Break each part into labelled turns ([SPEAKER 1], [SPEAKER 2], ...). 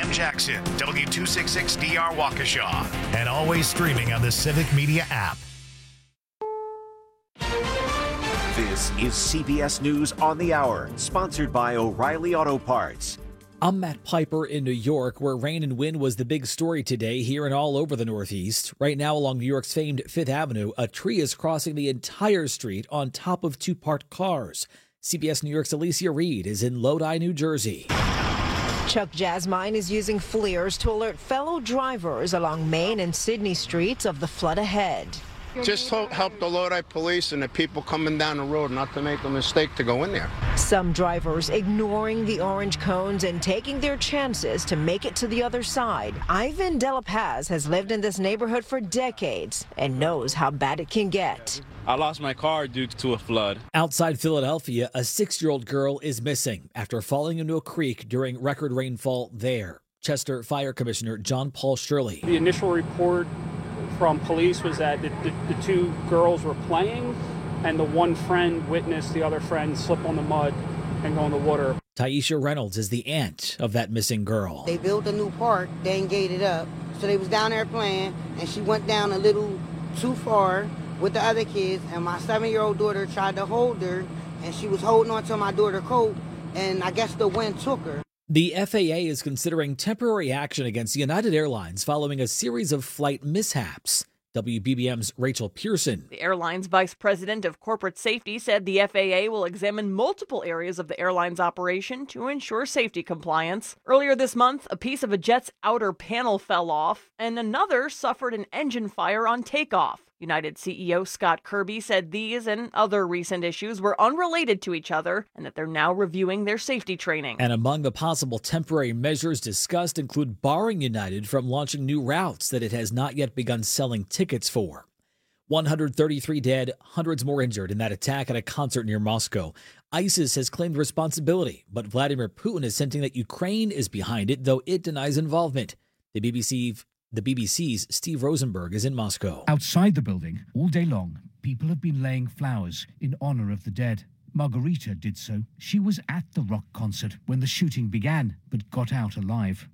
[SPEAKER 1] Sam Jackson, W266DR Waukesha, and always streaming on the Civic Media app.
[SPEAKER 2] This is CBS News on the Hour, sponsored by O'Reilly Auto Parts.
[SPEAKER 3] I'm Matt Piper in New York, where rain and wind was the big story today here and all over the Northeast. Right now, along New York's famed Fifth Avenue, a tree is crossing the entire street on top of two parked cars. CBS New York's Alicia Reed is in Lodi, New Jersey.
[SPEAKER 4] Chuck Jasmine is using FLIRs to alert fellow drivers along Main and Sydney streets of the flood ahead.
[SPEAKER 5] Just help the Lodi police and the people coming down the road not to make a mistake to go in there.
[SPEAKER 4] Some drivers ignoring the orange cones and taking their chances to make it to the other side. Ivan De La Paz has lived in this neighborhood for decades and knows how bad it can get.
[SPEAKER 6] I lost my car due to a flood.
[SPEAKER 3] Outside Philadelphia, a 6-year-old girl is missing after falling into a creek during record rainfall there. Chester Fire Commissioner John Paul Shirley.
[SPEAKER 7] The initial report from police was that the two girls were playing, and the one friend witnessed the other friend slip on the mud and go in the water.
[SPEAKER 3] Taisha Reynolds is the aunt of that missing girl.
[SPEAKER 8] They built a new park, they ain't gated up, so they was down there playing, and she went down a little too far with the other kids, and my 7-year-old daughter tried to hold her, and she was holding on to my daughter's coat, and I guess the wind took her.
[SPEAKER 3] The FAA is considering temporary action against United Airlines following a series of flight mishaps. WBBM's Rachel Pearson.
[SPEAKER 9] The airline's vice president of corporate safety said the FAA will examine multiple areas of the airline's operation to ensure safety compliance. Earlier this month, a piece of a jet's outer panel fell off, and another suffered an engine fire on takeoff. United CEO Scott Kirby said these and other recent issues were unrelated to each other and that they're now reviewing their safety training.
[SPEAKER 3] And among the possible temporary measures discussed include barring United from launching new routes that it has not yet begun selling tickets for. 133 dead, hundreds more injured in that attack at a concert near Moscow. ISIS has claimed responsibility, but Vladimir Putin is hinting that Ukraine is behind it, though it denies involvement. The BBC's Steve Rosenberg is in Moscow.
[SPEAKER 10] Outside the building, all day long, people have been laying flowers in honor of the dead. Margarita did so. She was at the rock concert when the shooting began, but got out alive.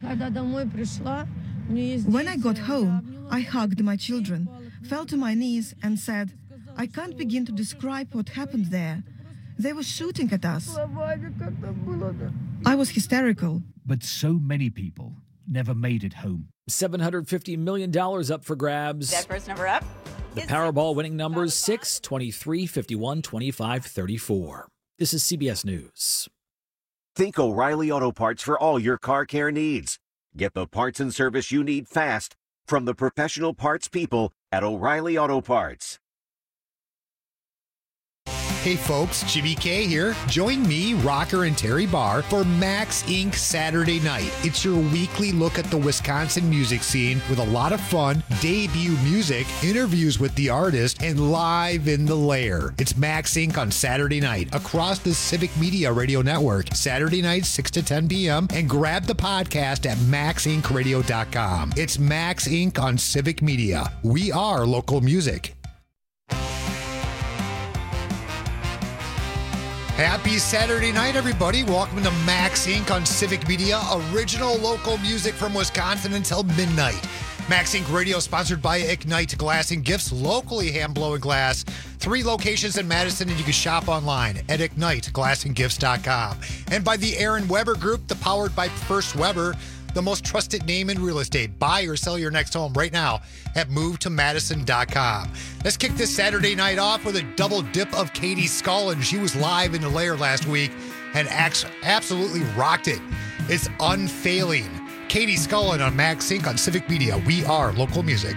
[SPEAKER 11] When I got home, I hugged my children, fell to my knees and said, I can't begin to describe what happened there. They were shooting at us. I was hysterical.
[SPEAKER 10] But so many people never made it home.
[SPEAKER 3] $750 million up for grabs.
[SPEAKER 12] That first number up.
[SPEAKER 3] The Powerball winning numbers 6, 23, 51, 25, 34. This is CBS News.
[SPEAKER 2] Think O'Reilly Auto Parts for all your car care needs. Get the parts and service you need fast from the professional parts people at O'Reilly Auto Parts.
[SPEAKER 13] Hey folks, Jimmy K here. Join me, Rocker, and Terry Barr for Max Inc. Saturday Night. It's your weekly look at the Wisconsin music scene with a lot of fun, debut music, interviews with the artist, and live in the lair. It's Max Inc. on Saturday night across the Civic Media Radio Network. Saturday night, 6 to 10 p.m. And grab the podcast at maxincradio.com. It's Max Inc. on Civic Media. We are local music. Happy Saturday night, everybody. Welcome to Max Inc. on Civic Media, original local music from Wisconsin until midnight. Max Inc. Radio sponsored by Ignite Glass and Gifts, locally hand-blowing glass. 3 locations in Madison, and you can shop online at IgniteGlassandGifts.com. And by the Aaron Weber Group, the powered by First Weber, the most trusted name in real estate. Buy or sell your next home right now at MoveToMadison.com. Let's kick this Saturday night off with a double dip of Katie Scullin. She was live in the lair last week and absolutely rocked it. It's Unfailing. Katie Scullin on Max Inc. on Civic Media. We are local music.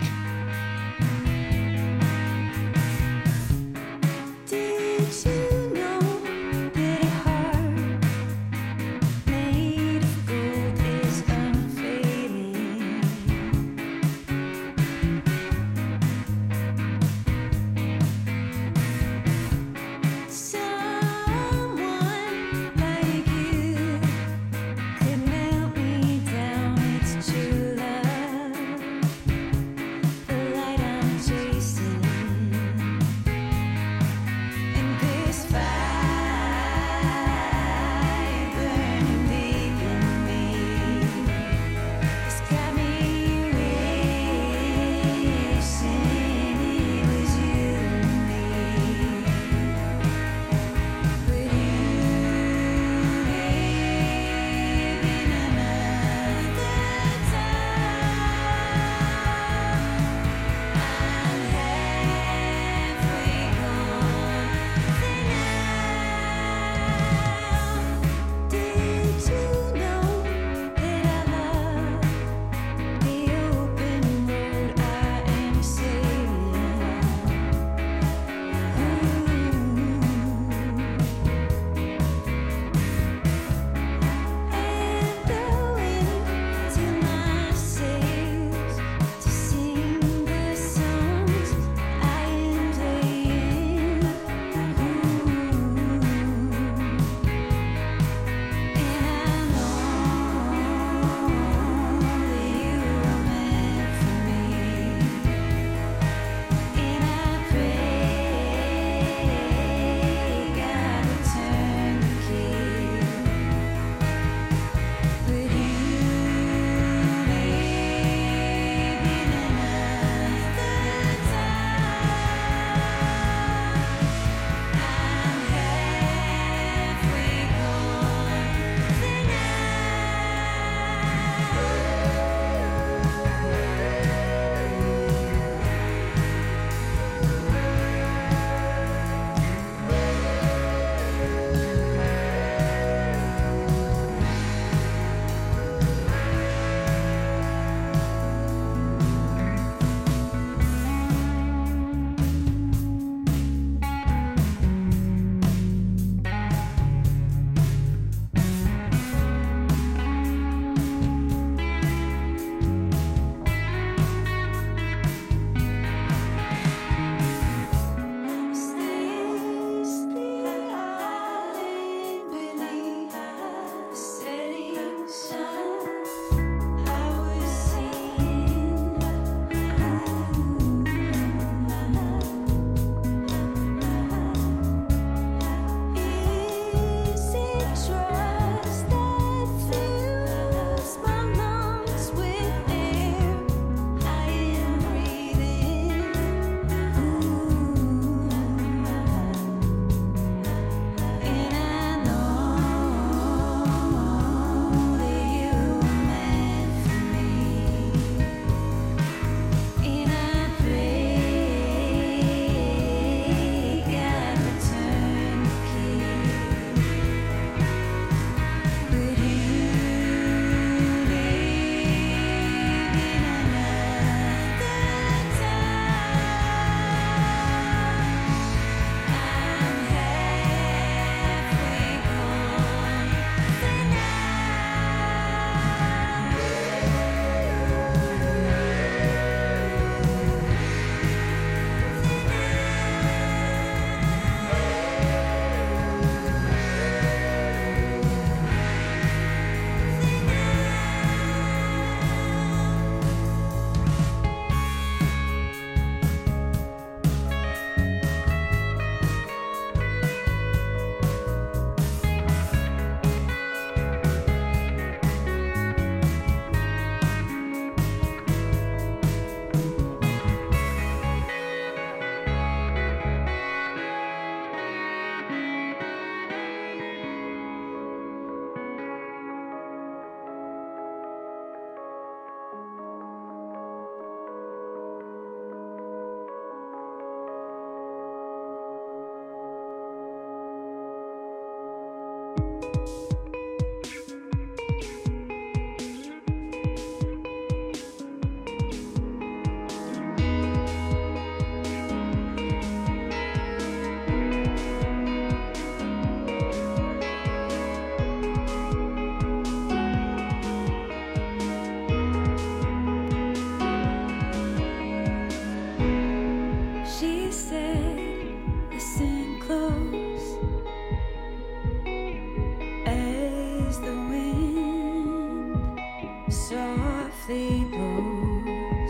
[SPEAKER 12] softly blows.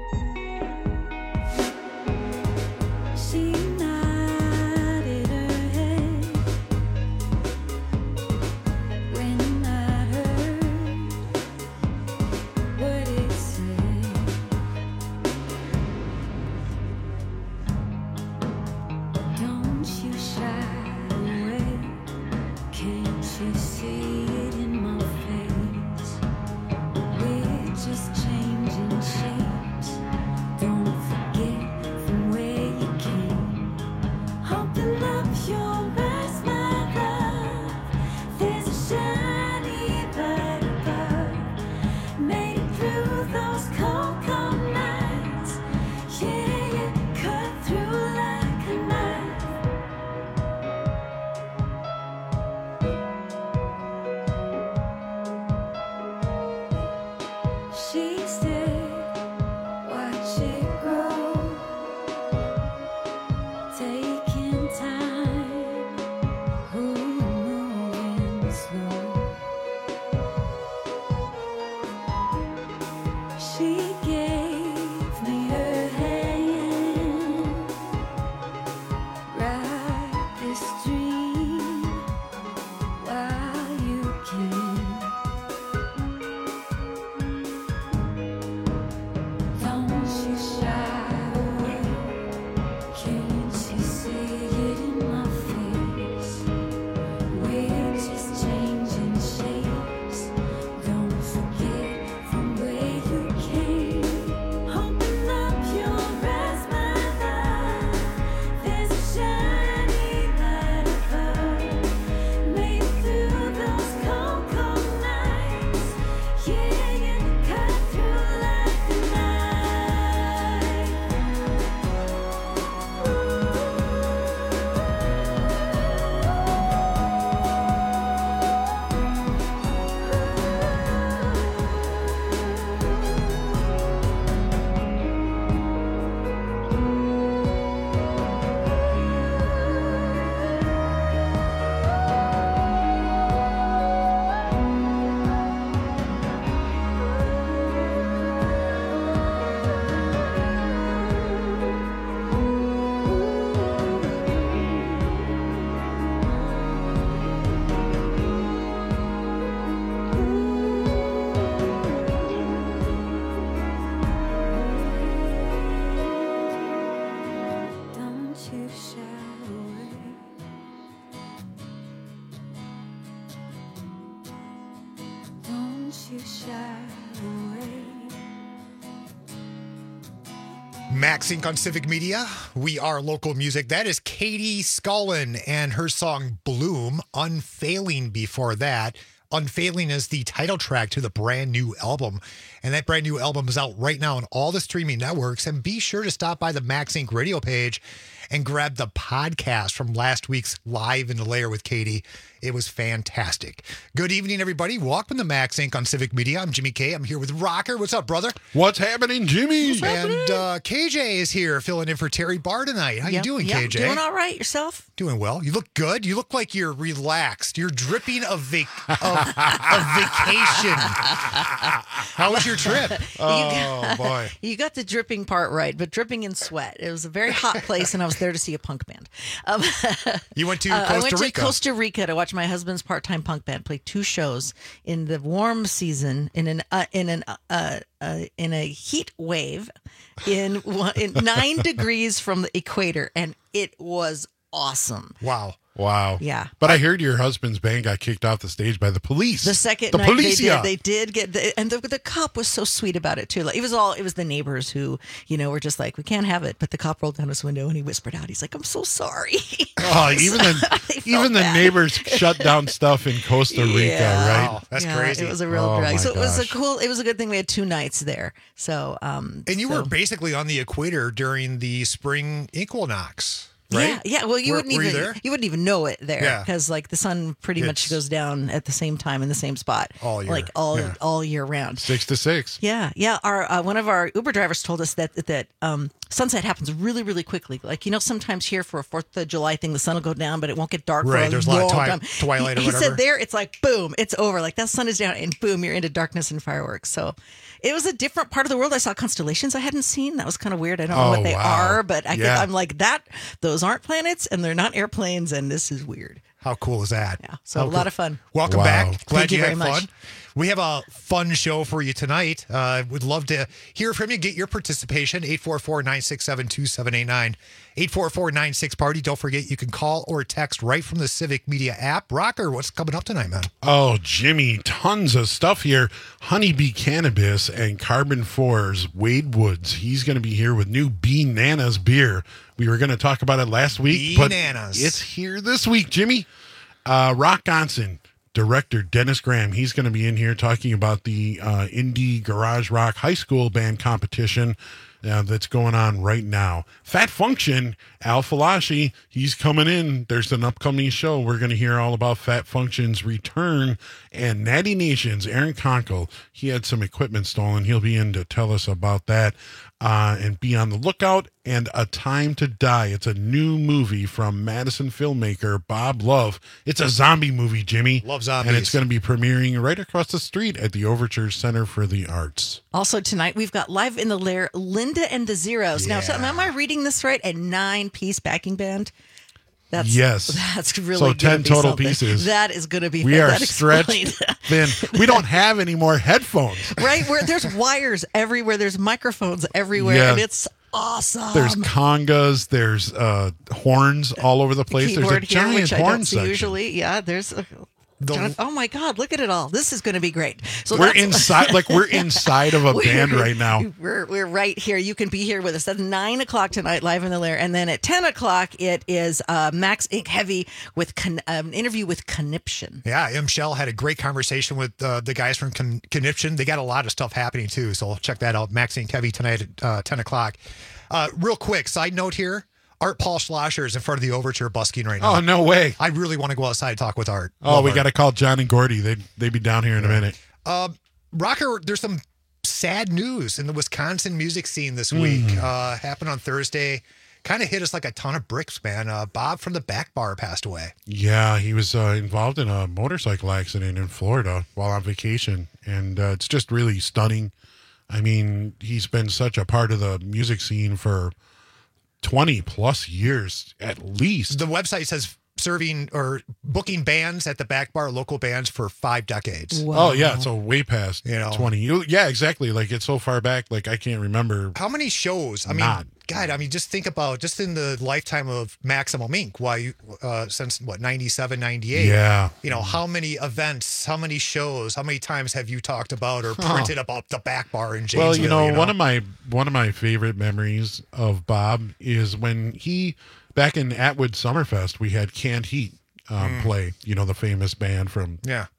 [SPEAKER 12] She nodded her head when I heard what it said. Don't you shy away, can't you see it in my face? We're just changing shapes. Don't forget from where you came. Open up your eyes, my love. There's a shiny light above. Made it through those cold, cold nights. Yeah, you cut through like a knife. She said, watch it grow, taking time, moving slow. She gave me her hand, ride this dream while you can. Don't you shy away, can't you see it in my face? We're just changing shapes. Don't forget from where you came. Open up your eyes, my love. There's a shiny light above. Made it through those cold, cold nights. Yeah, you cut through like a knife. Don't you shy away. Don't you shy away.
[SPEAKER 13] Max Inc. on Civic Media. We are local music. That is Katie Scullin and her song Bloom. Unfailing before that. Unfailing is the title track to the brand new album. And that brand new album is out right now on all the streaming networks. And be sure to stop by the Max Inc. radio page and grab the podcast from last week's Live in the Lair with Katie. It was fantastic. Good evening, everybody. Welcome to Max Inc. on Civic Media. I'm Jimmy K. I'm here with Rocker. What's up, brother?
[SPEAKER 14] What's happening, Jimmy?
[SPEAKER 13] And KJ is here filling in for Terry Barr tonight. How you doing, KJ?
[SPEAKER 15] Doing all right. Yourself?
[SPEAKER 13] Doing well. You look good. You look like you're relaxed. You're dripping of vacation. How was your trip?
[SPEAKER 14] Boy.
[SPEAKER 15] You got the dripping part right, but dripping in sweat. It was a very hot place, and I was there to see a punk band.
[SPEAKER 13] You went to Costa Rica.
[SPEAKER 15] I went to Costa Rica to watch my husband's part-time punk band play 2 shows in the warm season in a heat wave in 9 degrees from the equator, and it was awesome.
[SPEAKER 13] Wow.
[SPEAKER 15] Yeah.
[SPEAKER 14] But I heard your husband's band got kicked off the stage by the police.
[SPEAKER 15] The second night they did get and the cop was so sweet about it too. Like it was the neighbors who, were just like, we can't have it. But the cop rolled down his window and he whispered out, he's like, I'm so sorry.
[SPEAKER 14] Oh, even the neighbors shut down stuff in Costa Rica, right?
[SPEAKER 13] Wow, that's crazy.
[SPEAKER 15] It was a real drag. So it was a good thing we had 2 nights there. So
[SPEAKER 13] and you were basically on the equator during the spring equinox. right?
[SPEAKER 15] Yeah. Well, you
[SPEAKER 13] Were
[SPEAKER 15] wouldn't
[SPEAKER 13] you
[SPEAKER 15] even
[SPEAKER 13] there?
[SPEAKER 15] you wouldn't even know it there
[SPEAKER 13] Yeah.
[SPEAKER 15] because like the sun pretty much goes down at the same time in the same spot
[SPEAKER 13] All year.
[SPEAKER 15] like all year round.
[SPEAKER 14] 6 to 6.
[SPEAKER 15] Yeah. Our one of our Uber drivers told us that sunset happens really, really quickly. Like sometimes here for a 4th of July thing, the sun will go down, but it won't get dark.
[SPEAKER 13] Right,
[SPEAKER 15] For
[SPEAKER 13] there's a lot of
[SPEAKER 15] long time.
[SPEAKER 13] twilight or
[SPEAKER 15] He
[SPEAKER 13] whatever.
[SPEAKER 15] said there, it's like boom, it's over. Like that sun is down, and boom, you're into darkness and fireworks. So it was a different part of the world. I saw constellations I hadn't seen. That was kind of weird. I don't know what they are, but I'm like that. Those aren't planets, and they're not airplanes, and this is weird.
[SPEAKER 13] How cool is that?
[SPEAKER 15] Yeah. So a lot of fun.
[SPEAKER 13] Welcome back. Glad
[SPEAKER 15] Thank you
[SPEAKER 13] had
[SPEAKER 15] very much.
[SPEAKER 13] fun. We have a fun show for you tonight. Would love to hear from you. Get your participation. 844-967-2789. 844-96-PARTY. Don't forget you can call or text right from the Civic Media app. Rocker, what's coming up tonight, man?
[SPEAKER 14] Oh, Jimmy, tons of stuff here. Honeybee Cannabis and Carbon 4's Wade Woods. He's going to be here with new Bee-Nanas beer. We were going to talk about it last week, but
[SPEAKER 13] Bee-Nanas.
[SPEAKER 14] it's here this week, Jimmy. Rock Gonson, director Dennis Graham, he's going to be in here talking about the indie garage rock high school band competition that's going on right now. Fat Function, Al Falashi, he's coming in. There's an upcoming show. We're going to hear all about Fat Function's return. And Natty Nations, Aaron Conkle, he had some equipment stolen. He'll be in to tell us about that. And be on the lookout. And A Time to Die. It's a new movie from Madison filmmaker Bob Love. It's a zombie movie, Jimmy.
[SPEAKER 13] Love zombies.
[SPEAKER 14] And it's going to be premiering right across the street at the Overture Center for the Arts.
[SPEAKER 15] Also tonight, we've got live in the lair, Linda and the Zeros. Now, so, am I reading this right? A 9-piece backing band?
[SPEAKER 14] Yes.
[SPEAKER 15] That's really
[SPEAKER 14] so
[SPEAKER 15] gonna
[SPEAKER 14] 10
[SPEAKER 15] be
[SPEAKER 14] total
[SPEAKER 15] something.
[SPEAKER 14] pieces.
[SPEAKER 15] That is going to be
[SPEAKER 14] We are
[SPEAKER 15] that
[SPEAKER 14] stretched
[SPEAKER 15] explained.
[SPEAKER 14] thin. We don't have any more headphones.
[SPEAKER 15] Right? Where there's wires everywhere, there's microphones everywhere,
[SPEAKER 14] Yeah.
[SPEAKER 15] and it's awesome.
[SPEAKER 14] There's congas, there's horns all over the place. There's a
[SPEAKER 15] Keyboard here,
[SPEAKER 14] giant
[SPEAKER 15] which I
[SPEAKER 14] horn
[SPEAKER 15] don't see
[SPEAKER 14] section.
[SPEAKER 15] usually. Yeah, there's. Oh my God! Look at it all. This is going to be great. So
[SPEAKER 14] we're
[SPEAKER 15] that's-
[SPEAKER 14] inside, like we're inside of a band right now.
[SPEAKER 15] We're right here. You can be here with us. That's 9 o'clock tonight, live in the lair, and then at 10 o'clock it is Max Inc. Heavy with an interview with Conniption.
[SPEAKER 13] Yeah, M. Shell had a great conversation with the guys from Conniption. They got a lot of stuff happening too, so check that out. Max and Kevy tonight at 10 o'clock. Real quick, side note here. Art Paul Schlosser is in front of the Overture busking right now.
[SPEAKER 14] Oh, no way.
[SPEAKER 13] I really want to go outside and talk with Art.
[SPEAKER 14] Oh,
[SPEAKER 13] Love
[SPEAKER 14] we
[SPEAKER 13] Art.
[SPEAKER 14] got to call John and Gordy. They'd be down here in a minute.
[SPEAKER 13] Rocker, there's some sad news in the Wisconsin music scene this week. Happened on Thursday. Kind of hit us like a ton of bricks, man. Bob from the Back Bar passed away.
[SPEAKER 14] Yeah, he was involved in a motorcycle accident in Florida while on vacation. And it's just really stunning. I mean, he's been such a part of the music scene for 20 plus years at least.
[SPEAKER 13] The website says serving or booking bands at the Back Bar, local bands for 5 decades.
[SPEAKER 14] Wow. Oh, yeah. So way past 20. Yeah, exactly. Like it's so far back, like I can't remember.
[SPEAKER 13] How many shows? I mean, God, I mean, just think about just in the lifetime of Maximum Inc. Since 97, 98.
[SPEAKER 14] Yeah.
[SPEAKER 13] How many events, how many shows, how many times have you talked about or printed about the Back Bar in Janesville?
[SPEAKER 14] Well, one of my favorite memories of Bob is when he back in Atwood Summerfest, we had Canned Heat play. The famous band from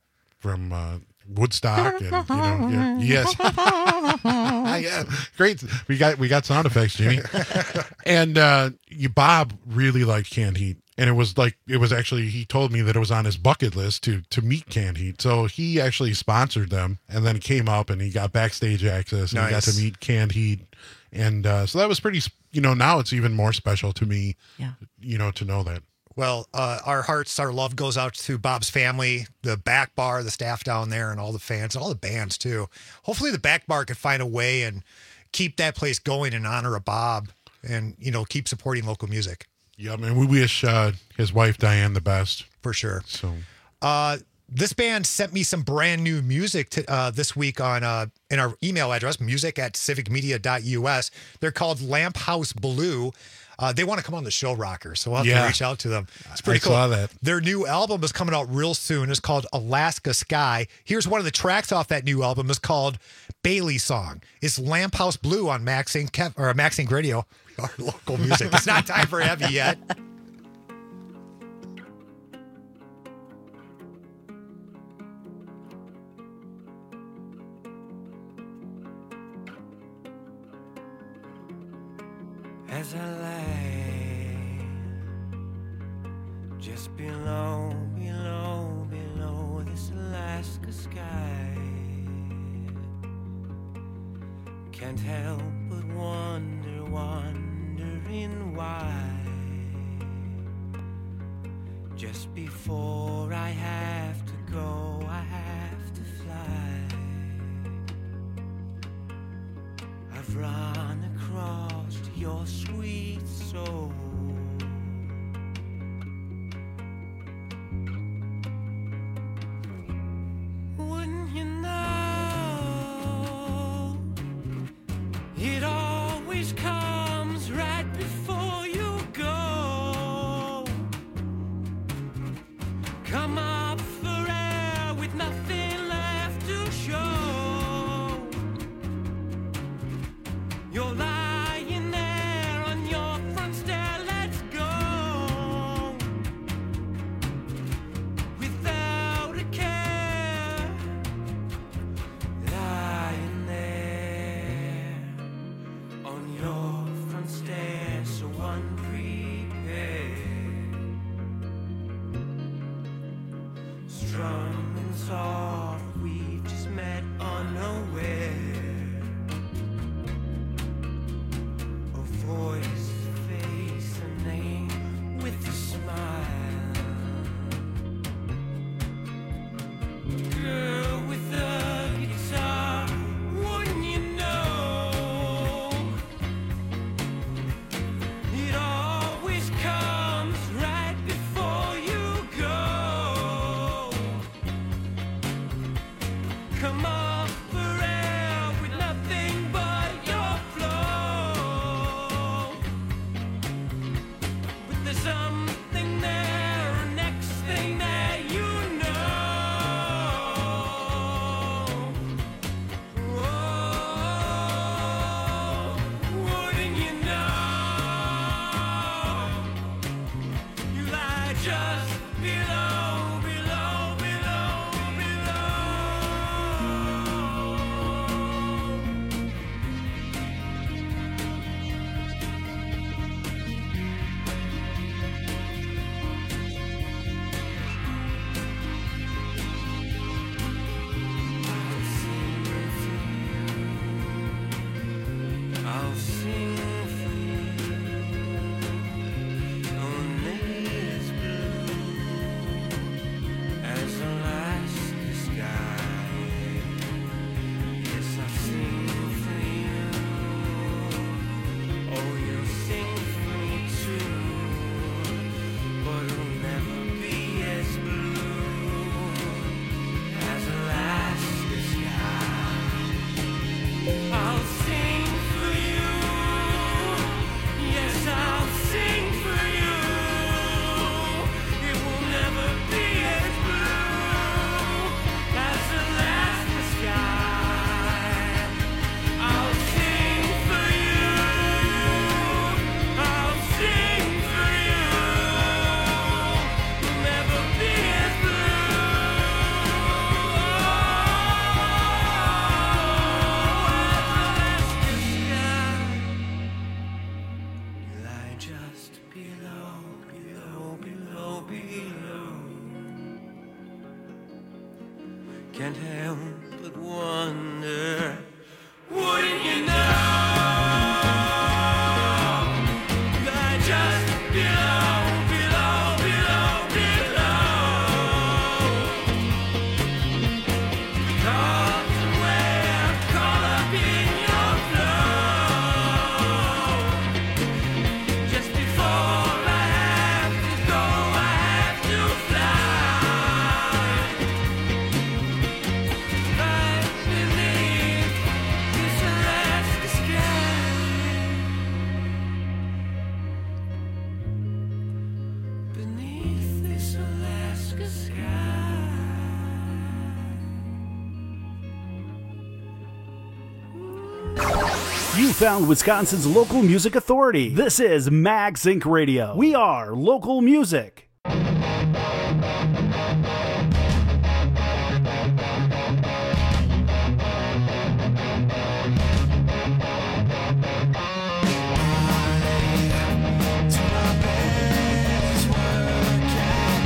[SPEAKER 14] Woodstock, and yes, yeah, great. We got sound effects, Jimmy, and Bob really liked Canned Heat, and it was actually he told me that it was on his bucket list to meet Canned Heat, so he actually sponsored them, and then came up and he got backstage access and he got to meet Canned Heat, and so that was pretty. Now it's even more special to me, to know that.
[SPEAKER 13] Well, our hearts, our love goes out to Bob's family, the Back Bar, the staff down there, and all the fans, and all the bands, too. Hopefully the Back Bar can find a way and keep that place going in honor of Bob and, keep supporting local music.
[SPEAKER 14] Yeah, man, we wish his wife, Diane, the best.
[SPEAKER 13] For sure.
[SPEAKER 14] So,
[SPEAKER 13] this band sent me some brand new music this week on in our email address, music@civicmedia.us. They're called Lamp House Blue. They want to come on the show, Rocker, so we'll have to reach out to them. It's pretty cool.
[SPEAKER 14] I saw that.
[SPEAKER 13] Their new album is coming out real soon. It's called Alaska Sky. Here's one of the tracks off that new album. It's called Bailey Song. It's Lamp House Blue on Max Inc. Radio, our local music. It's not time for heavy yet.
[SPEAKER 12] As I lay
[SPEAKER 16] just below, below, below this Alaska sky. Can't help but wonder, wondering why. Just before I have to go, I have to fly. I've run across your sweet soul. Wouldn't you know, it always comes right before you go. Come up for air with nothing left to show. You're lying there on your front stair, let's go. Without a care, lying there on your front stair, so unprepared. Strumming soft, we've just met unaware. A voice, a face, a name with a smile. Girl with a guitar, wouldn't you know? It always comes right before you go. Come up for air with nothing but your flow. But there's something there, a next thing that you know. Whoa, wouldn't you know? You lie just below, below, below, below. I'll sing for you. Your name is blue as Alaska sky. Yes, I'll sing for you. Oh, you'll sing for me too. But it'll never be as blue as Alaska sky. I'll sing for you. Yes, I'll sing for you. It will never be as blue as Alaska sky. I'll sing for you. I'll sing for you. It'll never be as You lie just below, below, below, below. Can't help but wonder, wouldn't you know? You lie just below, below, below, below. Cause we're caught up in your flow. Just before I have to go, I have to fly. Right beneath this Alaska sky. Beneath this Alaska sky.
[SPEAKER 17] You found Wisconsin's local music authority. This is Mag Zinc Radio. We are local music.
[SPEAKER 16] To my best work.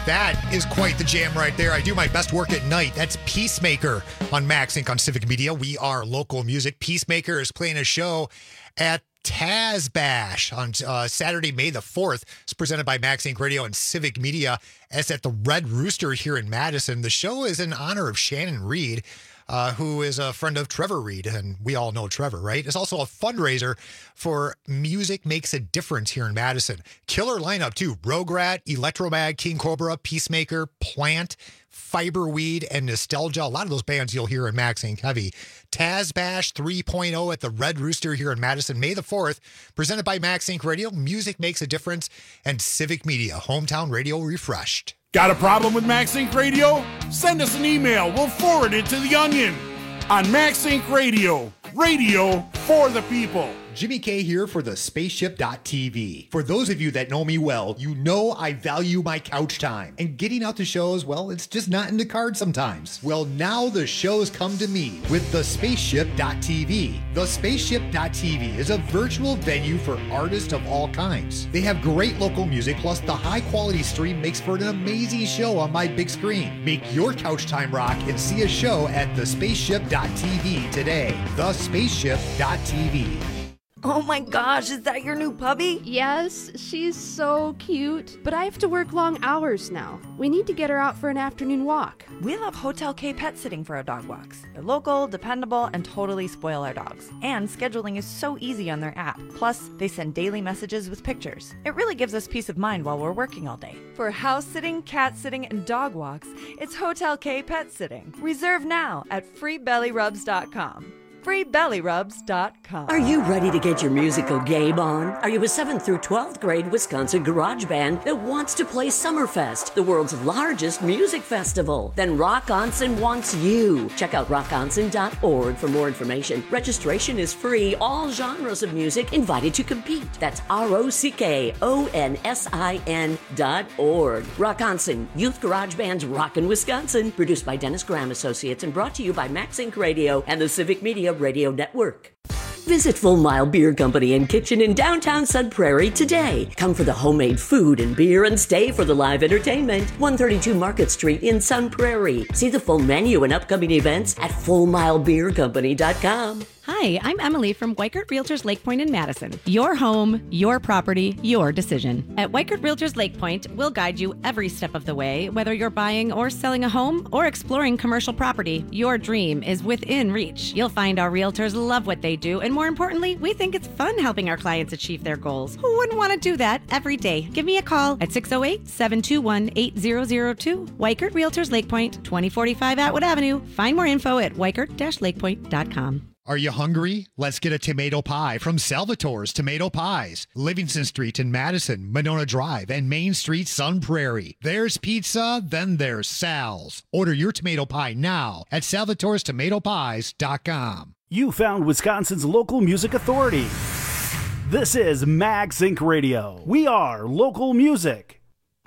[SPEAKER 13] That is quite the jam right there. I do my best work at night. That's Peacemaker on Max Inc. on Civic Media. We are local music. Peacemaker is playing a show at Taz Bash on Saturday, May the 4th. It's presented by Max Inc. Radio and Civic Media. It's at the Red Rooster here in Madison. The show is in honor of Shannon Reed, who is a friend of Trevor Reed, and we all know Trevor, right? It's also a fundraiser for Music Makes a Difference here in Madison. Killer lineup, too. Rograt, Electromag, King Cobra, Peacemaker, Plant, Fiberweed, and Nostalgia. A lot of those bands you'll hear in Max Inc. Heavy. Taz Bash 3.0 at the Red Rooster here in Madison, May the 4th. Presented by Max Inc. Radio, Music Makes a Difference, and Civic Media. Hometown radio refreshed.
[SPEAKER 18] Got a problem with Max Inc. Radio? Send us an email. We'll forward it to The Onion on Max Inc. Radio. Radio for the people.
[SPEAKER 13] Jimmy K here for the Spaceship.tv. For those of you that know me well, you know I value my couch time. And getting out to shows, well, it's just not in the cards sometimes. Well, now the shows come to me with the Spaceship.tv. The Spaceship.tv is a virtual venue for artists of all kinds. They have great local music, plus the high-quality stream makes for an amazing show on my big screen. Make your couch time rock and see a show at the Spaceship.tv today. The Spaceship.tv.
[SPEAKER 19] Oh my gosh, is that your new puppy?
[SPEAKER 20] Yes, she's so cute. But I have to work long hours now. We need to get her out for an afternoon walk.
[SPEAKER 19] We love Hotel K Pet Sitting for our dog walks. They're local, dependable, and totally spoil our dogs. And scheduling is so easy on their app. Plus, they send daily messages with pictures. It really gives us peace of mind while we're working all day. For house sitting, cat sitting, and dog walks, it's Hotel K Pet Sitting. Reserve now at freebellyrubs.com. freebellyrubs.com.
[SPEAKER 21] Are you ready to get your musical game on? Are you a 7th through 12th grade Wisconsin garage band that wants to play Summerfest, the world's largest music festival? Then Rock Onsen wants you. Check out rockonsen.org for more information. Registration is free. All genres of music invited to compete. That's ROCKONSIN.org. Rock Onsen, Youth Garage Band's Rockin' Wisconsin. Produced by Dennis Graham Associates and brought to you by Max Inc. Radio and the Civic Media Radio Network. Visit Full Mile Beer Company and Kitchen in downtown Sun Prairie today. Come for the homemade food and beer and stay for the live entertainment. 132 Market Street in Sun Prairie. See the full menu and upcoming events at fullmilebeercompany.com.
[SPEAKER 22] Hi, I'm Emily from Weichert Realtors Lake Point in Madison. Your home, your property, your decision. At Weichert Realtors Lake Point, we'll guide you every step of the way, whether you're buying or selling a home or exploring commercial property. Your dream is within reach. You'll find our realtors love what they do, and more importantly, we think it's fun helping our clients achieve their goals. Who wouldn't want to do that every day? Give me a call at 608-721-8002. Weichert Realtors Lake Point, 2045 Atwood Avenue. Find more info at weichert-lakepoint.com.
[SPEAKER 13] Are you hungry? Let's get a tomato pie from Salvatore's Tomato Pies. Livingston Street in Madison, Monona Drive, and Main Street, Sun Prairie. There's pizza, then there's Sal's. Order your tomato pie now at salvatorestomatopies.com.
[SPEAKER 17] You found Wisconsin's local music authority. This is Max Inc. Radio. We are local music.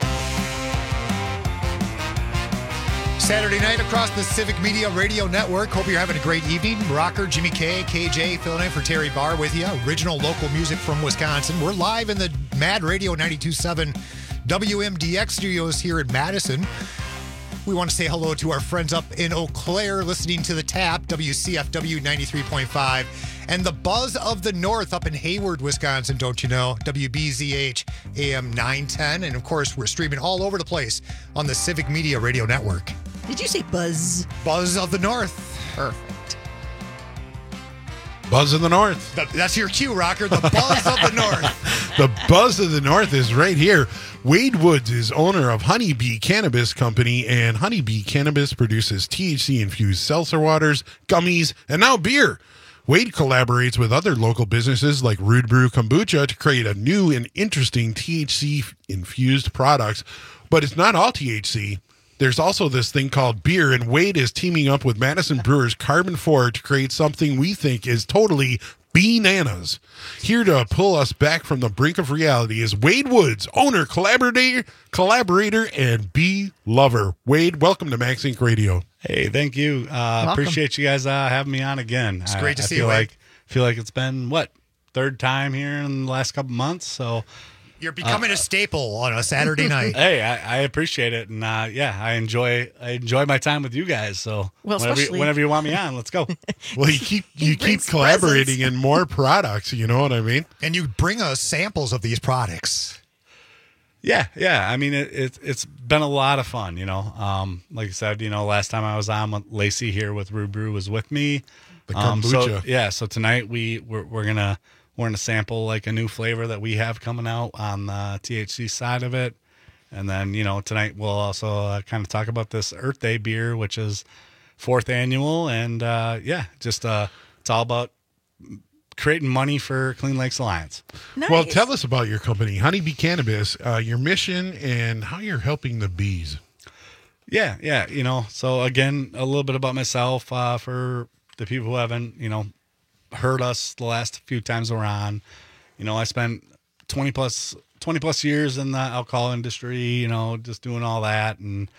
[SPEAKER 13] Saturday night across the Civic Media Radio Network. Hope you're having a great evening. Rocker, Jimmy K, KJ, filling in for Terry Barr with you. Original local music from Wisconsin. We're live in the Mad Radio 92.7 WMDX studios here in Madison. We want to say hello to our friends up in Eau Claire listening to the Tap, WCFW 93.5, and the Buzz of the North up in Hayward, Wisconsin, don't you know? WBZH AM 910. And of course, we're streaming all over the place on the Civic Media Radio Network.
[SPEAKER 15] Did you say buzz?
[SPEAKER 13] Buzz of the North.
[SPEAKER 15] Perfect.
[SPEAKER 14] Buzz of the North.
[SPEAKER 13] That's your cue, Rocker. The Buzz of the North.
[SPEAKER 14] The Buzz of the North is right here. Wade Woods is owner of Honeybee Cannabis Company, and Honeybee Cannabis produces THC-infused seltzer waters, gummies, and now beer. Wade collaborates with other local businesses like Rude Brew Kombucha to create a new and interesting THC-infused products, but it's not all THC. There's also this thing called beer, and Wade is teaming up with Madison Brewers Carbon 4 to create something we think is totally bananas. Here to pull us back from the brink of reality is Wade Woods, owner, collaborator, and bee lover. Wade, welcome to Max Inc. Radio.
[SPEAKER 23] Hey, thank you. Appreciate you guys having me on again.
[SPEAKER 13] It's great to see you,
[SPEAKER 23] Wade. Feel like it's been, third time here in the last couple months, so
[SPEAKER 13] You're becoming a staple on a Saturday night.
[SPEAKER 23] Hey, I appreciate it, and I enjoy my time with you guys. So whenever you want me on, let's go.
[SPEAKER 14] Well, you keep collaborating in more products. You know what I mean?
[SPEAKER 13] And you bring us samples of these products.
[SPEAKER 23] Yeah. I mean, it's been a lot of fun. You know, like I said, you know, last time I was on, Lacey here with Rubrew was with me.
[SPEAKER 14] The kombucha.
[SPEAKER 23] So tonight we're gonna sample like a new flavor that we have coming out on the THC side of it, and then you know tonight we'll also kind of talk about this Earth Day beer, which is 4th annual, and it's all about creating money for Clean Lakes Alliance.
[SPEAKER 15] Nice.
[SPEAKER 14] Well, tell us about your company, Honeybee Cannabis, your mission, and how you're helping the bees.
[SPEAKER 23] Yeah. You know, so again, a little bit about myself for the people who haven't, you know, heard us the last few times we're on. You know, I spent 20 plus years in the alcohol industry, you know, just doing all that. And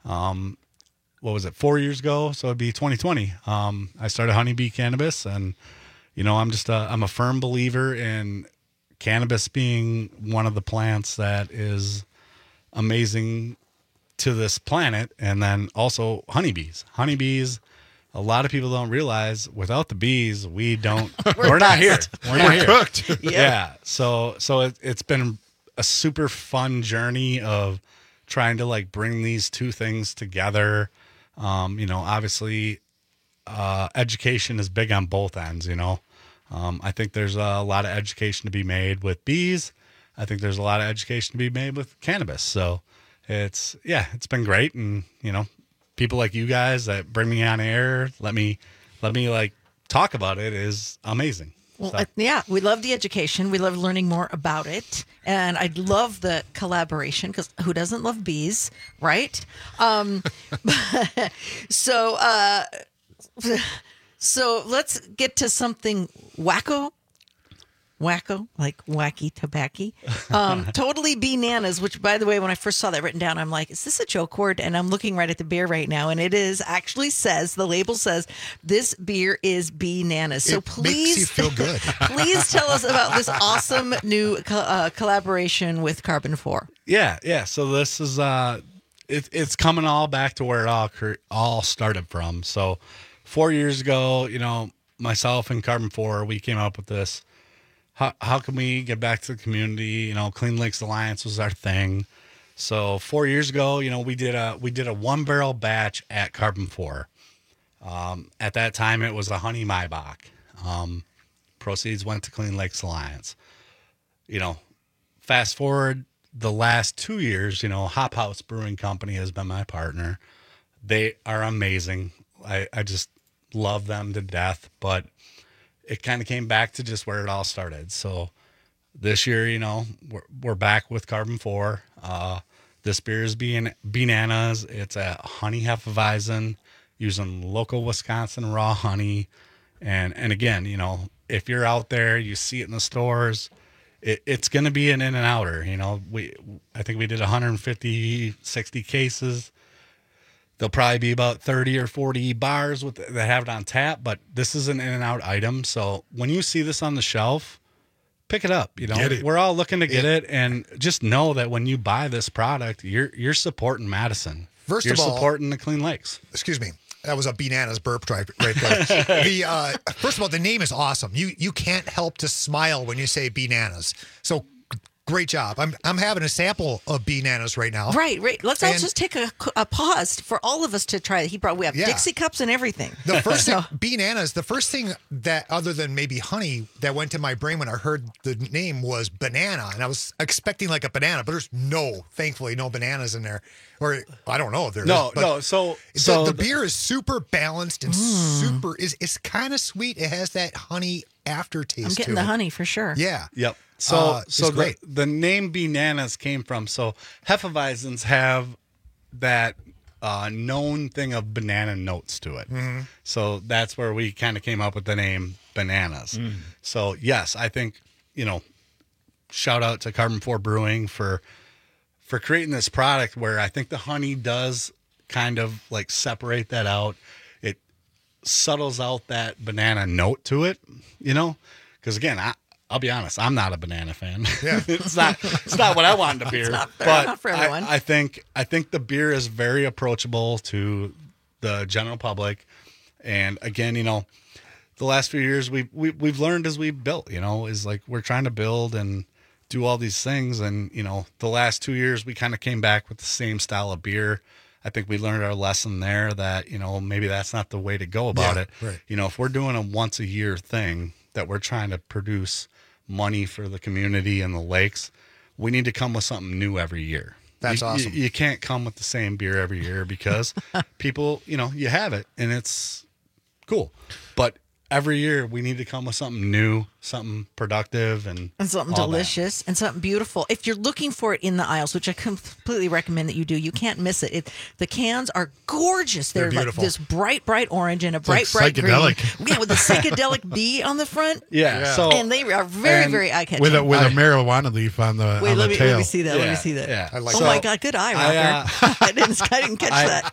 [SPEAKER 23] what was it, 4 years ago? So it'd be 2020. I started Honeybee Cannabis, and you know, I'm a firm believer in cannabis being one of the plants that is amazing to this planet, and then also honeybees. A lot of people don't realize without the bees, we're not here. We're
[SPEAKER 14] cooked.
[SPEAKER 23] Yeah. So it's been a super fun journey of trying to like bring these two things together. You know, obviously, education is big on both ends, you know. I think there's a lot of education to be made with bees. I think there's a lot of education to be made with cannabis. So it's been great. And, you know, people like you guys that bring me on air, let me like talk about it is amazing.
[SPEAKER 15] Well, we love the education. We love learning more about it. And I love the collaboration because who doesn't love bees, right? So let's get to something wacko, like wacky tobacco. Totally bananas, which, by the way, when I first saw that written down, I'm like, is this a joke word? And I'm looking right at the beer right now, and it is actually the label says, this beer is bananas. So please,
[SPEAKER 13] makes you feel good.
[SPEAKER 15] Please tell us about this awesome new collaboration with Carbon 4.
[SPEAKER 23] Yeah. So this is, it's coming all back to where it all started from. So 4 years ago, you know, myself and Carbon 4, we came up with this. How can we get back to the community? You know, Clean Lakes Alliance was our thing. So 4 years ago, you know, we did a 1-barrel batch at Carbon 4. At that time, it was a honey Maibach. Proceeds went to Clean Lakes Alliance. You know, fast forward the last 2 years, you know, Hop House Brewing Company has been my partner. They are amazing. I just love them to death, but it kind of came back to just where it all started. So this year, you know, we're back with Carbon 4. This beer is bananas. It's a honey Hefeweizen using local Wisconsin raw honey. And again, you know, if you're out there, you see it in the stores, it's going to be an in and outer. You know, I think we did 60 cases. There'll probably be about 30 or 40 bars that have it on tap, but this is an in and out item. So when you see this on the shelf, pick it up. You know, we're all looking to get it, and just know that when you buy this product, you're supporting Madison.
[SPEAKER 13] First
[SPEAKER 23] you're
[SPEAKER 13] of all,
[SPEAKER 23] supporting the Clean Lakes.
[SPEAKER 13] Excuse me. That was a bananas burp right there. First of all, the name is awesome. You can't help to smile when you say bananas. So great job. I'm having a sample of bananas right now.
[SPEAKER 15] Right. Let's all just take a pause for all of us to try it. We have Dixie cups and everything.
[SPEAKER 13] The first thing, bananas, the first thing that, other than maybe honey, that went to my brain when I heard the name was banana. And I was expecting like a banana, but thankfully no bananas in there. Or I don't know if there is.
[SPEAKER 23] So
[SPEAKER 13] the beer is super balanced and it's kind of sweet. It has that honey aftertaste.
[SPEAKER 15] I'm getting the honey for sure.
[SPEAKER 13] Yeah.
[SPEAKER 23] Yep. So
[SPEAKER 13] great.
[SPEAKER 23] The name bananas came from, so Hefeweizens have that known thing of banana notes to it.
[SPEAKER 13] Mm-hmm.
[SPEAKER 23] So that's where we kind of came up with the name bananas. So yes, I think, you know, shout out to Carbon 4 Brewing for creating this product where I think the honey does kind of like separate that out. It subtles out that banana note to it, you know, because again, I'll be honest, I'm not a banana fan.
[SPEAKER 13] Yeah.
[SPEAKER 23] it's not what I want in a beer.
[SPEAKER 15] not
[SPEAKER 23] but
[SPEAKER 15] for everyone.
[SPEAKER 23] I think the beer is very approachable to the general public. And again, the last few years we've learned as we've built, is like we're trying to build and do all these things. And, the last 2 years we kind of came back with the same style of beer. I think we learned our lesson there that, maybe that's not the way to go about it.
[SPEAKER 13] Right.
[SPEAKER 23] If we're doing a once a year thing that we're trying to produce money for the community and the lakes, we need to come with something new every year.
[SPEAKER 13] That's awesome.
[SPEAKER 23] You can't come with the same beer every year because people, you have it and it's cool. But every year we need to come with something new, something productive, and
[SPEAKER 15] something delicious and something beautiful. If you're looking for it in the aisles, which I completely recommend that you do, you can't miss it. The cans are gorgeous. They're like this bright orange and a bright
[SPEAKER 14] psychedelic.
[SPEAKER 15] green. Yeah, with a psychedelic bee on the front.
[SPEAKER 23] Yeah. So,
[SPEAKER 15] and they are very eye-catching.
[SPEAKER 14] With a marijuana leaf on the
[SPEAKER 15] Wait, let
[SPEAKER 14] tail.
[SPEAKER 15] me see that. Let me see that.
[SPEAKER 23] Yeah.
[SPEAKER 15] My God, good eye, Rocker. I didn't catch that.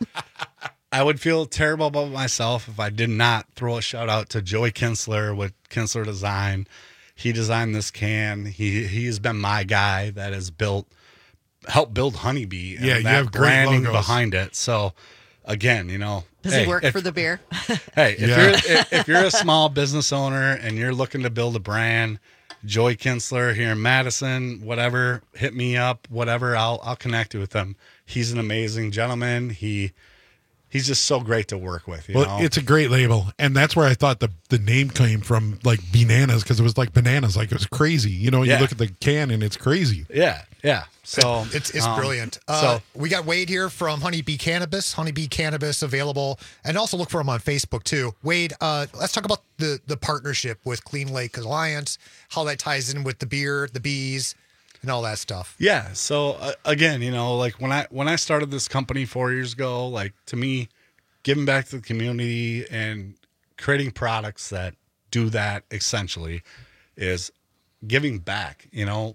[SPEAKER 23] I would feel terrible about myself if I did not throw a shout out to Joey Kinsler with Kinsler Design. He designed this can. He has been my guy that has helped build Honeybee. And
[SPEAKER 14] you have great
[SPEAKER 23] branding
[SPEAKER 14] logos
[SPEAKER 23] behind it. So again,
[SPEAKER 15] does he work for the beer?
[SPEAKER 23] Hey, if you're a small business owner and you're looking to build a brand, Joey Kinsler here in Madison, whatever, hit me up, whatever, I'll connect you with him. He's an amazing gentleman. He's just so great to work with. You know?
[SPEAKER 14] It's a great label, and that's where I thought the name came from, like bananas, because it was like bananas, like it was crazy. You look at the can and it's crazy.
[SPEAKER 23] Yeah. So
[SPEAKER 13] it's brilliant.
[SPEAKER 23] So
[SPEAKER 13] we got Wade here from Honeybee Cannabis. Honeybee Cannabis available, and also look for him on Facebook too. Wade, let's talk about the partnership with Clean Lake Alliance, how that ties in with the beer, the bees, and all that stuff.
[SPEAKER 23] Yeah. So again, like when I started this company 4 years ago, like to me, giving back to the community and creating products that do that essentially is giving back.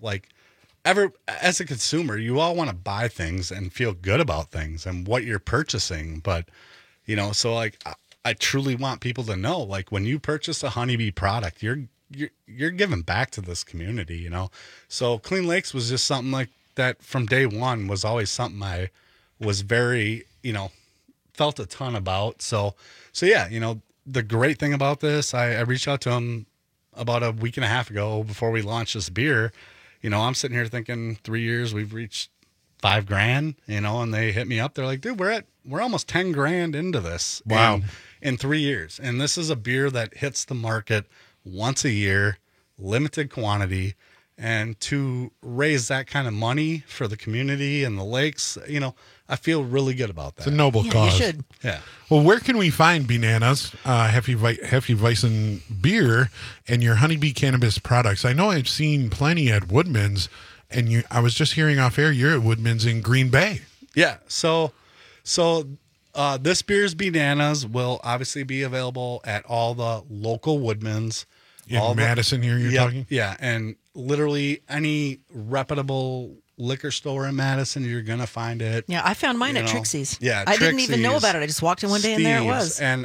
[SPEAKER 23] As a consumer, you all want to buy things and feel good about things and what you're purchasing. But, so like I truly want people to know, like when you purchase a Honeybee product, you're giving back to this community, So Clean Lakes was just something like that from day one, was always something I was very, felt a ton about. So yeah, the great thing about this, I reached out to him about a week and a half ago before we launched this beer. I'm sitting here thinking 3 years, we've reached $5,000, and they hit me up. They're like, dude, we're almost 10 grand into this.
[SPEAKER 14] Wow.
[SPEAKER 23] In 3 years. And this is a beer that hits the market once a year, limited quantity, and to raise that kind of money for the community and the lakes, I feel really good about that.
[SPEAKER 14] It's a noble cause.
[SPEAKER 15] You should.
[SPEAKER 23] Yeah.
[SPEAKER 14] Well, where can we find Bananas, Hefeweizen beer, and your Honeybee Cannabis products? I know I've seen plenty at Woodman's, and I was just hearing off air you're at Woodman's in Green Bay.
[SPEAKER 23] Yeah. So this beer's Bananas will obviously be available at all the local Woodman's.
[SPEAKER 14] In Madison here, you're talking?
[SPEAKER 23] Yeah, and literally any reputable liquor store in Madison, you're going to find it.
[SPEAKER 15] Yeah, I found mine at Trixie's.
[SPEAKER 23] Yeah,
[SPEAKER 15] I didn't even know about it. I just walked in one day and there it was.
[SPEAKER 23] And,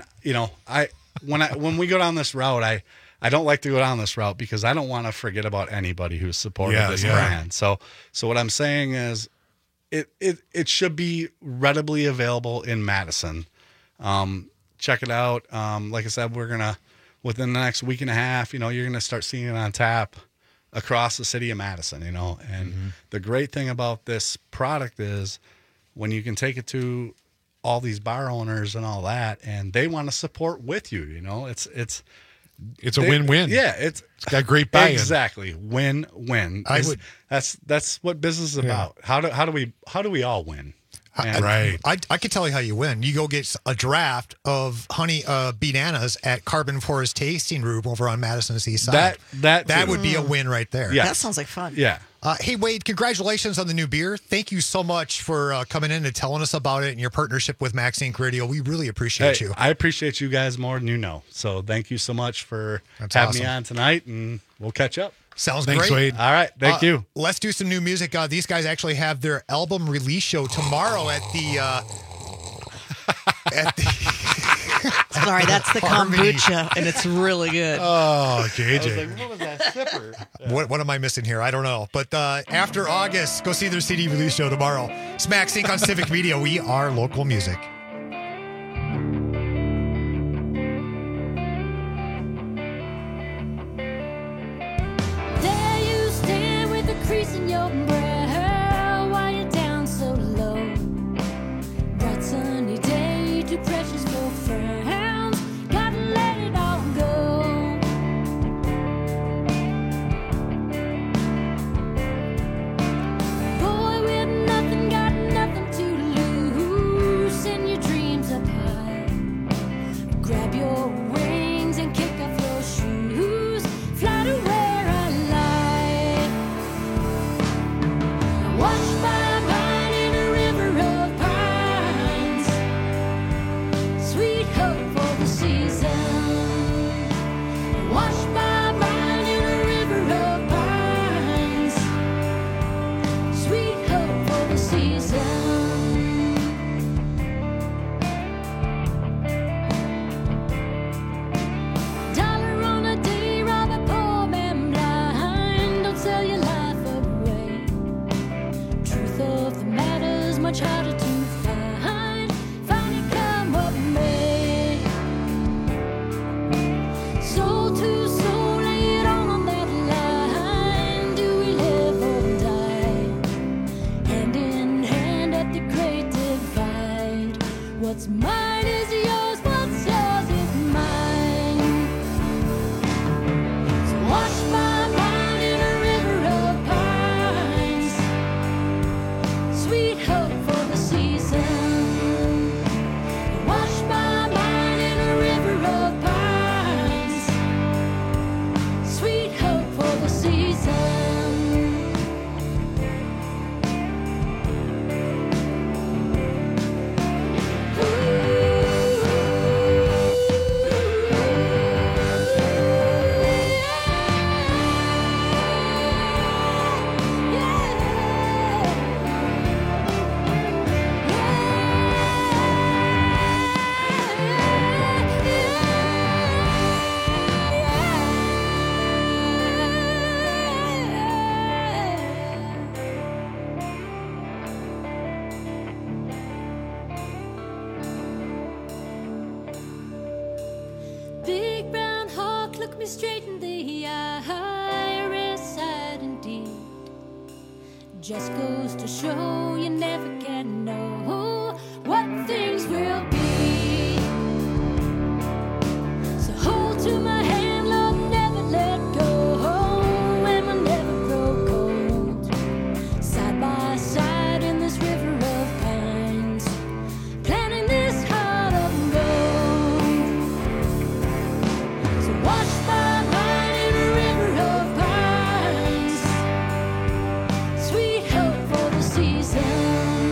[SPEAKER 23] when we go down this route, I don't like to go down this route because I don't want to forget about anybody who's supported this brand. So what I'm saying is it should be readily available in Madison. Check it out. Like I said, we're going to, within the next week and a half, you're going to start seeing it on tap across the city of Madison, and the great thing about this product is when you can take it to all these bar owners and all that, and they want to support with you, it's
[SPEAKER 14] a win-win.
[SPEAKER 23] Yeah. It's
[SPEAKER 14] got great buy-in.
[SPEAKER 23] Exactly. Win-win. That's what business is about. How do we all win?
[SPEAKER 14] Right.
[SPEAKER 13] I can tell you how you win. You go get a draft of Bananas at Carbon Forest Tasting Room over on Madison's East Side. That would be a win right there.
[SPEAKER 23] Yes.
[SPEAKER 15] That sounds like fun.
[SPEAKER 23] Yeah.
[SPEAKER 13] Hey, Wade, congratulations on the new beer. Thank you so much for coming in and telling us about it and your partnership with Max Inc. Radio. We really appreciate you.
[SPEAKER 23] I appreciate you guys more than you know. So thank you so much for having me on tonight, and we'll catch up.
[SPEAKER 13] Sounds
[SPEAKER 14] Thanks,
[SPEAKER 13] great.
[SPEAKER 14] Wade.
[SPEAKER 23] All right. Thank you.
[SPEAKER 13] Let's do some new music. These guys actually have their album release show tomorrow at the
[SPEAKER 15] Sorry, that's the kombucha, and it's really good.
[SPEAKER 13] Oh, JJ.
[SPEAKER 23] I was like, what was that sipper?
[SPEAKER 13] What am I missing here? I don't know. But after August, go see their CD release show tomorrow. Smack Sync on Civic Media. We are local music.
[SPEAKER 12] There you stand with a crease in your brow while you're down so low. Bright sunny day, too precious for frowns. Gotta let it all go. Boy with nothing, got nothing to lose. Send your dreams up high. Grab your wings and kick off your shoes. Fly to where I lie. Wash my mind in a river of pines. Sweet hope for the season. Wash my mind in a river of pines. Sweet hope for the season. Dollar on a day, rob a poor man blind. Don't sell your life away. Truth of the matter's much harder to find. Find it come what may. Soul to soul, lay it on that line. Do we live or die? Hand in hand at the great divide. What's mine is yours, what's yours is mine. So wash my mind in a river of pines. Sweet hope for the season. Wash my mind in a river of pines. Sweet hope for the season. Big brown hawk, look me straight in the eye. Wrist side indeed. Just goes to show you never can know what things will be. So hold to my hand, love, never let go. And we'll never grow cold. Side by side in this river of pines. Planting this heart of gold. So wash my mind in a river of pines. Sweet hope for the season.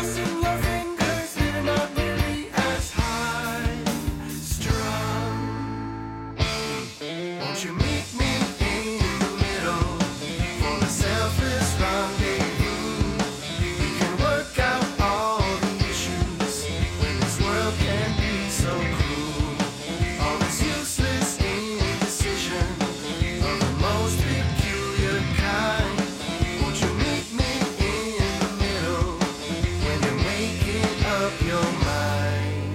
[SPEAKER 16] Crossing your fingers, they're not nearly as high strung. Won't you meet me in the middle for a selfless rendezvous? We can work out all the issues when this world can be so cruel. All this useless indecision of the most peculiar kind. Won't you meet me in the middle when you're making up your mind?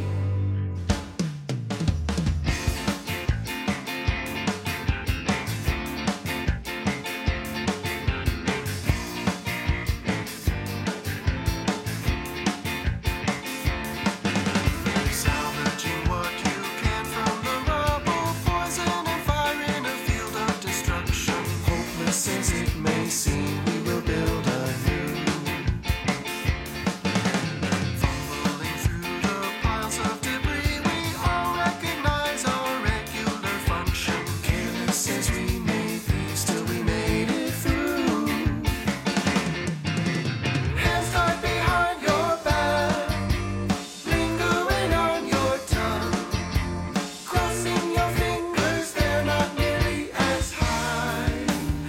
[SPEAKER 16] Salvaging what you can from the rubble, poison and fire in a field of destruction. Hopeless as it may seem, we will build anew. Fumbling through the piles of debris, we all recognize our regular function. Careless as we may be, still we made it through. Hands tied behind your back, lingering on your tongue. Crossing your fingers, they're not nearly as high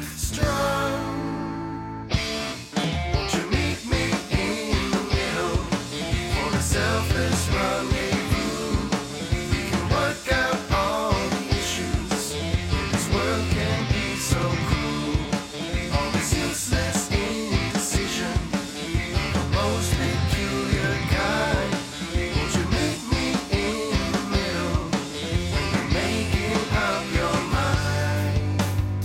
[SPEAKER 16] strung. Won't you meet me in the middle for a selfless rendezvous? We can work out all the issues when this world can be so cruel. All this useless indecision of the most peculiar kind. Won't you meet me in the middle when you're making up your mind?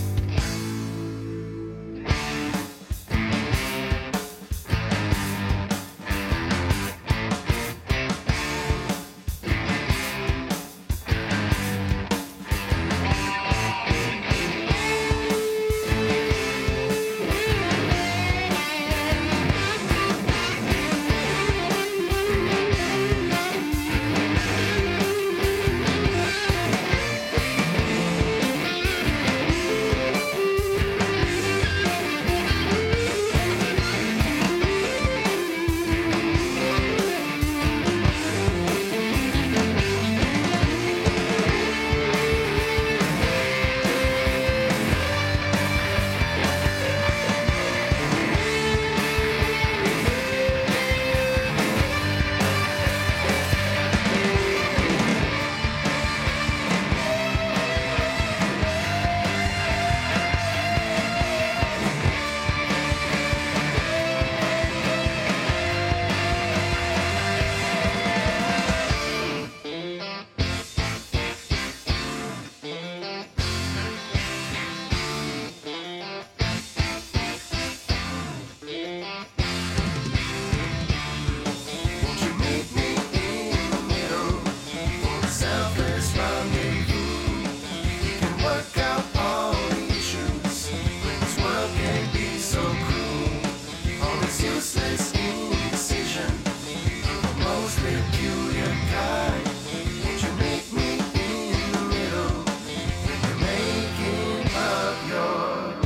[SPEAKER 16] Won't you meet me in the middle for a selfless rendezvous? We can work out all the issues when this world can be so cruel. All this useless indecision of the most peculiar kind. Won't you meet me in the middle when you're making up your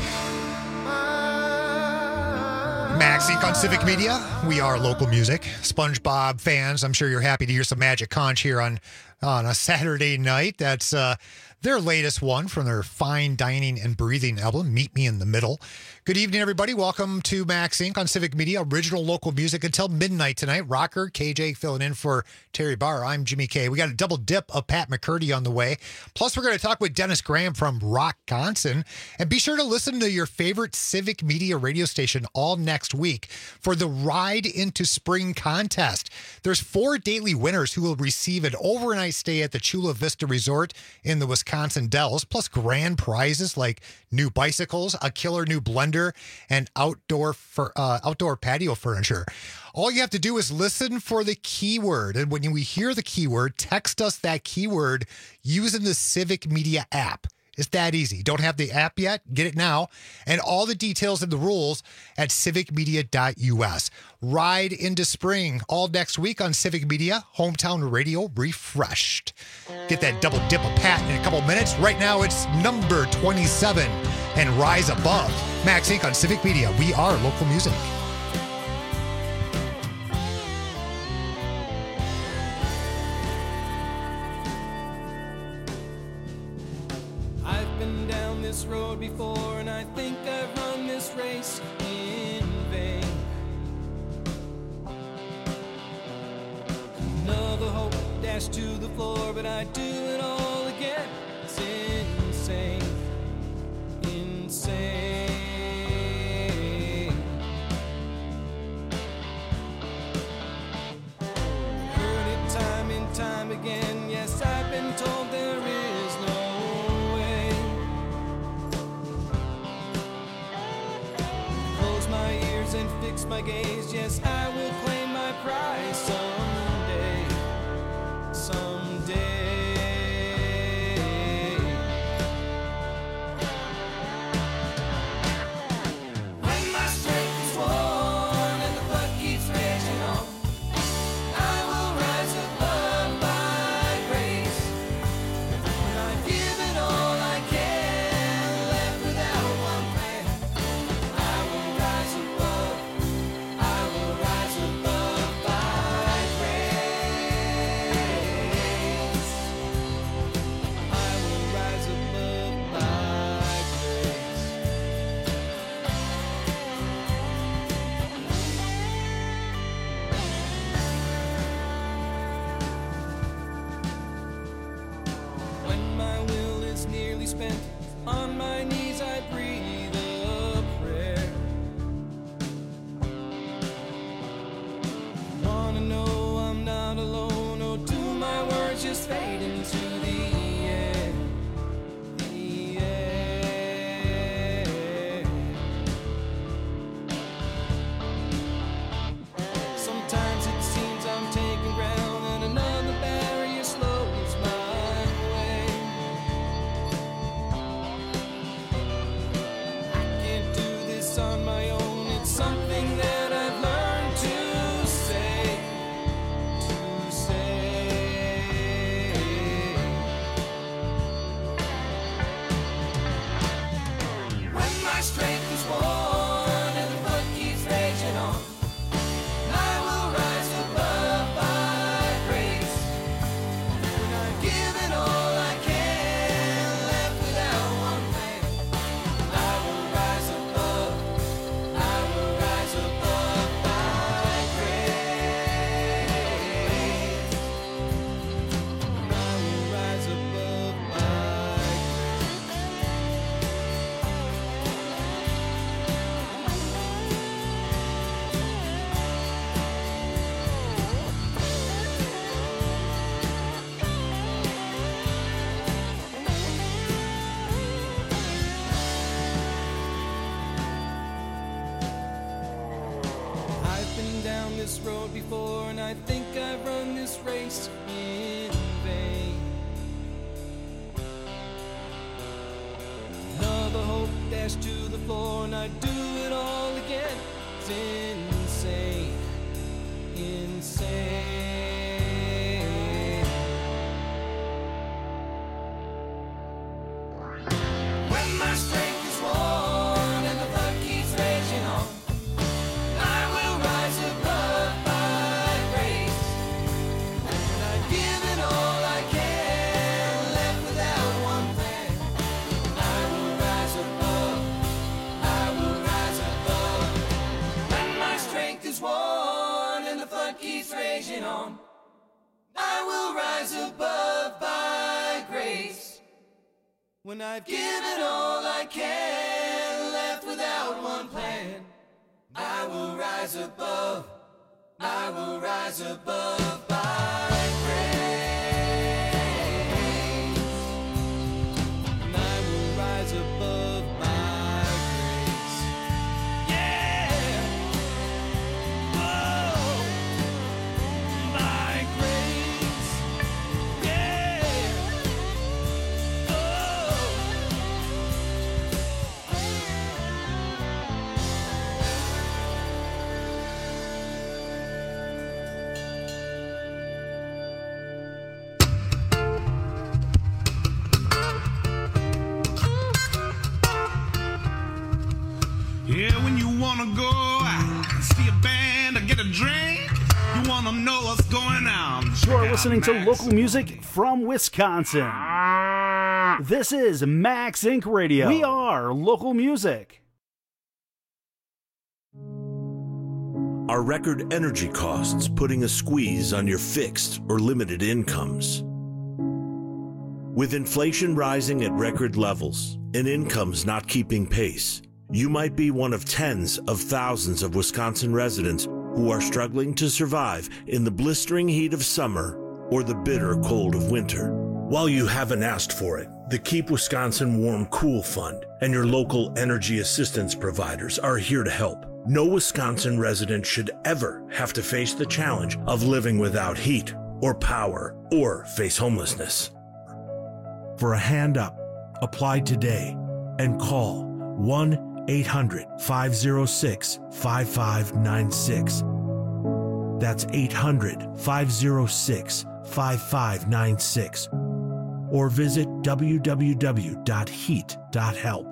[SPEAKER 16] mind?
[SPEAKER 13] Max Inc. on Civic Media. We are local music. SpongeBob fans, I'm sure you're happy to hear some Magic Conch here on a Saturday night. That's their latest one from their Fine Dining and Breathing album, Meet Me in the Middle. Good evening, everybody. Welcome to Max Inc. on Civic Media, original local music until midnight tonight. Rocker, KJ filling in for Terry Barr. I'm Jimmy K. We got a double dip of Pat McCurdy on the way. Plus, we're going to talk with Dennis Graham from Rockconsin. And be sure to listen to your favorite Civic Media radio station all next week for the Ride into Spring contest. There's 4 daily winners who will receive an overnight stay at the Chula Vista Resort in the Wisconsin Dells, plus grand prizes like new bicycles, a killer new blender, and outdoor patio furniture. All you have to do is listen for the keyword. And when we hear the keyword, text us that keyword using the Civic Media app. It's that easy. Don't have the app yet? Get it now. And all the details and the rules at civicmedia.us. Ride into spring all next week on Civic Media, Hometown Radio Refreshed. Get that double dip of Pat in a couple minutes. Right now it's number 27 and Rise Above. Max Inc. on Civic Media. We are local music.
[SPEAKER 1] this road before, and I think I've run this race in vain. Another hope dashed to the floor, but I do it all again. It's insane, insane. Heard it time and time again. Yes, I've been told there is no way. Close my ears and fix my gaze. Yes, I will claim my prize someday, someday. When my strength is worn and the blood keeps raging on, I will rise above by grace. When I've given all I can, left without one plan, I will rise above. I will rise above by grace. I will rise above by grace. When my will is nearly spent, on my knees I breathe a prayer. Wanna know I'm not alone, or do my words just fade into the air? The air. Sometimes it seems I'm taking ground and another barrier slows my way. I can't do this on my own. It's something that I've learned to say, to say. When my strength is worn and the blood keeps raging on, I will rise above by grace. When I've given all I can, left without one plan, I will rise above. I will rise above by grace. I will rise above by I've been down this road before, and I think I've run this race in vain. Another hope dashed to the floor, and I do it all again. It's insane, insane. When my strength is worn and the blood keeps raging on, I will rise above by grace. When I've given all I can, left without one plan, I will rise above. I will rise above. When my strength is worn and the flood keeps raging on, I will rise above by grace. When I've given all I can, left without one plan, I will rise above. I will rise above by grace. And I will rise above by grace. Yeah. Whoa. By grace. Yeah.
[SPEAKER 4] Yeah, when you wanna go out, see a band or get a drink, you wanna know what's going on.
[SPEAKER 17] You're listening to local music from Wisconsin. This is Max Inc. Radio. We are local music.
[SPEAKER 5] Are record energy costs putting a squeeze on your fixed or limited incomes? With inflation rising at record levels and incomes not keeping pace, you might be one of tens of thousands of Wisconsin residents who are struggling to survive in the blistering heat of summer or the bitter cold of winter. While you haven't asked for it, the Keep Wisconsin Warm Cool Fund and your local energy assistance providers are here to help. No Wisconsin resident should ever have to face the challenge of living without heat or power or face homelessness. For a hand up, apply today and call 1-800-506-5596. That's 800-506-5596. Or visit www.heat.help.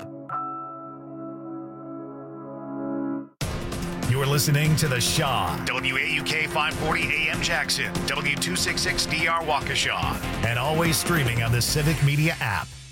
[SPEAKER 6] You're listening to The Shaw, WAUK 540 AM Jackson, W266DR Waukesha, and always streaming on the Civic Media app.